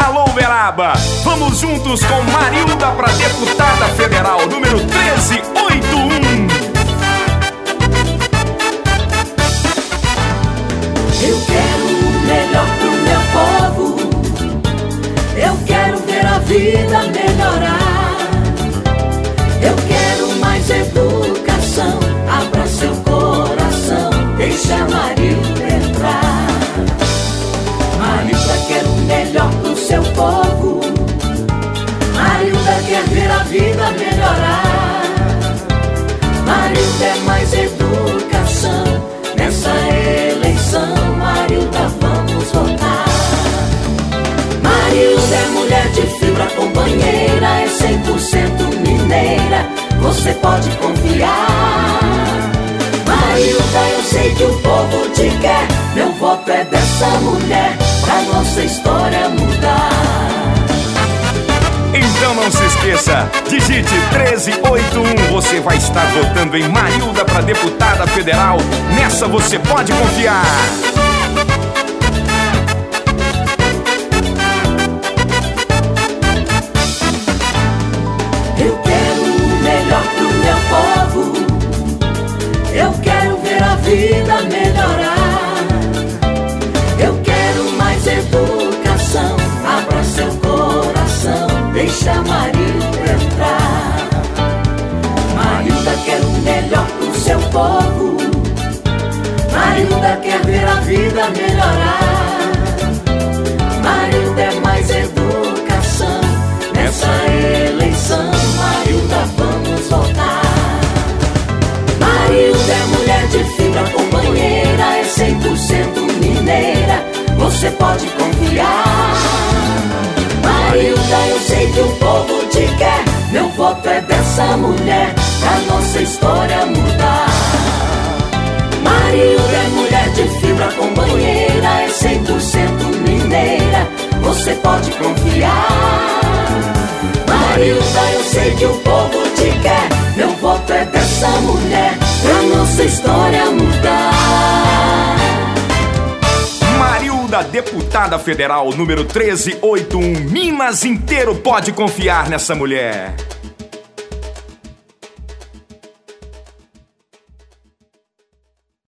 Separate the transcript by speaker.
Speaker 1: Alô, Uberaba, vamos juntos com Marilda pra deputada federal, número 1381.
Speaker 2: Eu quero o melhor pro meu povo, eu quero ver a vida melhorar. Eu quero mais educação, abra seu coração, deixa a Marilda entrar. Marilda quer o melhor pro seu povo, Marilda quer ver a vida melhorar. Marilda é mais educação, nessa eleição, Marilda, vamos votar. Marilda é mulher de fibra, companheira, é 100% mineira, você pode confiar. Marilda, eu sei que o povo te quer, meu voto é dessa mulher, pra nossa história mudar.
Speaker 1: Então não se esqueça, digite 1381, você vai estar votando em Marilda para deputada federal, nessa você pode confiar.
Speaker 2: Eu quero o melhor pro meu povo, eu quero ver a vida melhorar. Eu quero mais educação, abra seu coração, deixa a Marilda entrar. Marilda quer o melhor pro seu povo, Marilda quer ver a vida melhorar. Marilda é mais educação, nessa eleição, Marilda, vamos votar. Marilda é mulher de fibra, companheira, é 100% mineira, você pode confiar. Marilda, eu sei que o povo te quer, meu voto é dessa mulher, pra nossa história mudar. Marilda é mulher de fibra, companheira, é 100% mineira, você pode confiar. Marilda, eu sei que o povo te quer, meu voto é dessa mulher, pra nossa história mudar.
Speaker 1: Marilda, deputada federal, número 1381, Minas inteiro pode confiar nessa mulher.